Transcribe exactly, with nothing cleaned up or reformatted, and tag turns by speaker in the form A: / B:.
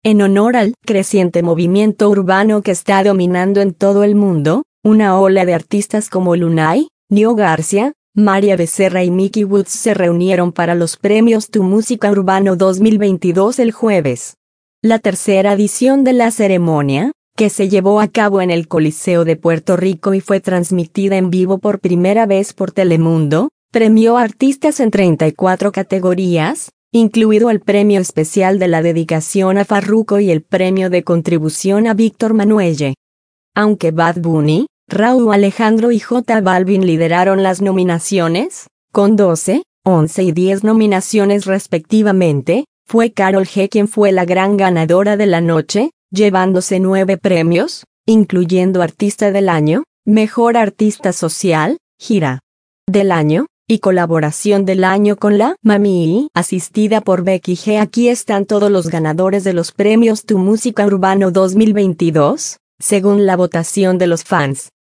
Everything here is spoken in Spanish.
A: En honor al creciente movimiento urbano que está dominando en todo el mundo, una ola de artistas como Lunay, Nio Garcia, María Becerra y Mickey Woods se reunieron para los premios Tu Música Urbano dos mil veintidós el jueves. La tercera edición de la ceremonia, que se llevó a cabo en el Coliseo de Puerto Rico y fue transmitida en vivo por primera vez por Telemundo, premió a artistas en treinta y cuatro categorías, incluido el premio especial de la dedicación a Farruko y el premio de contribución a Víctor Manuelle. Aunque Bad Bunny, Rauw Alejandro y J Balvin lideraron las nominaciones, con doce, once y diez nominaciones respectivamente, fue Karol G quien fue la gran ganadora de la noche, llevándose nueve premios, incluyendo Artista del Año, Mejor Artista Social, Gira del Año, y Colaboración del Año con la Mami, asistida por Becky G. Aquí están todos los ganadores de los premios Tu Música Urbano dos mil veintidós, según la votación de los fans.